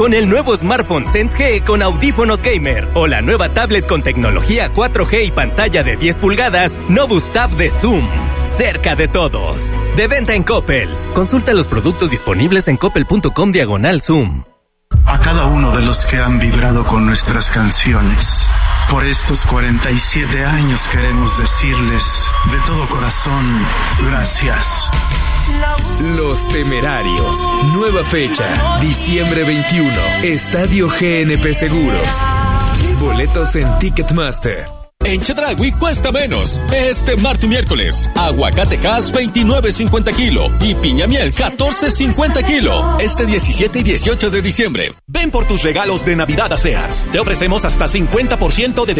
con el nuevo smartphone Sense G con audífonos gamer o la nueva tablet con tecnología 4G y pantalla de 10 pulgadas Novus Tab de Zoom. Cerca de todos. De venta en Coppel. Consulta los productos disponibles en coppel.com/Zoom. A cada uno de los que han vibrado con nuestras canciones, por estos 47 años queremos decirles de todo corazón, gracias. Los Temerarios. Nueva fecha, diciembre 21. Estadio GNP Seguros. Boletos en Ticketmaster. En Chedraui cuesta menos. Este martes y miércoles. Aguacate Hass 29.50 kilo y piña miel 14.50 kilo. Este 17 y 18 de diciembre. Ven por tus regalos de Navidad a Sears. Te ofrecemos hasta 50% de